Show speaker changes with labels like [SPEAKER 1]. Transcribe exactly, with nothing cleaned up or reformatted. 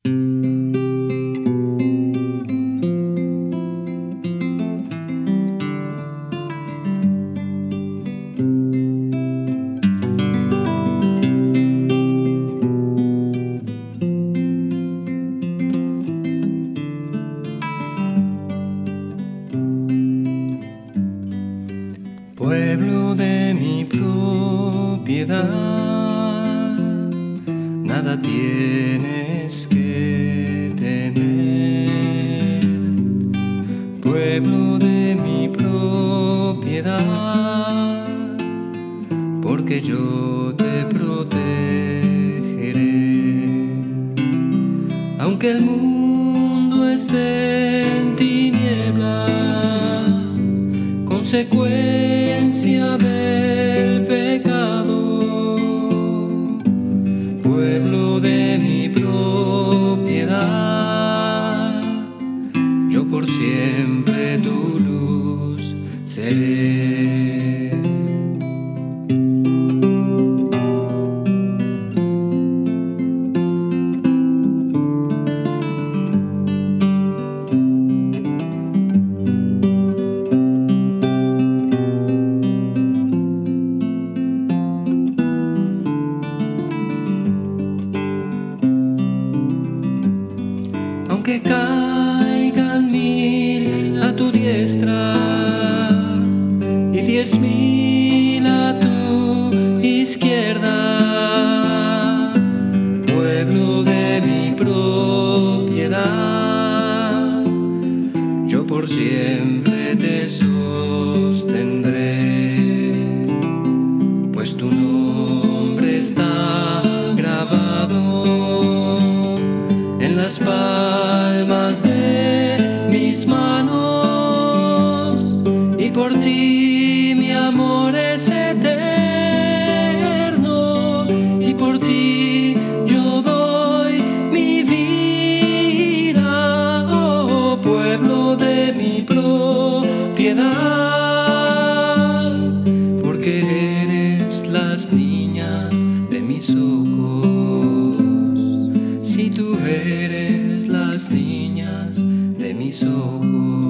[SPEAKER 1] Pueblo de mi propiedad, nada tienes que temer. Pueblo de mi propiedad, porque yo te protegeré. Aunque el mundo esté en tinieblas, consecuencia del pecado, pueblo de mi propiedad, yo por siempre tu luz seré. Aunque caigan mil a tu diestra y diez mil a tu izquierda, pueblo de mi propiedad, yo por siempre te sostendré, pues tu nombre está grabado en las palmas de mis manos, y por ti mi amor es eterno, y por ti yo doy mi vida, oh pueblo de mi propiedad, porque eres las niñas de mis ojos. Si tú eres las niñas de mis ojos.